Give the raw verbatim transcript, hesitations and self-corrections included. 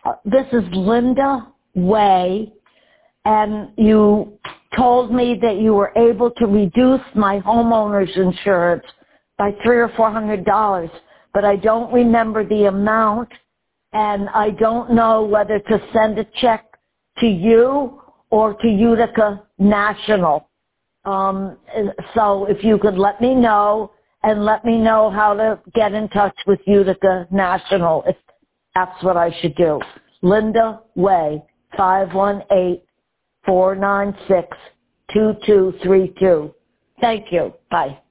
Uh, this is Linda Way, and you told me that you were able to reduce my homeowner's insurance by three or four hundred dollars, but I don't remember the amount, and I don't know whether to send a check to you or to Utica National. Um, so if you could let me know, and let me know how to get in touch with Utica National, if that's what I should do. Linda Way, five one eight, four nine six, two two three two. Thank you. Bye.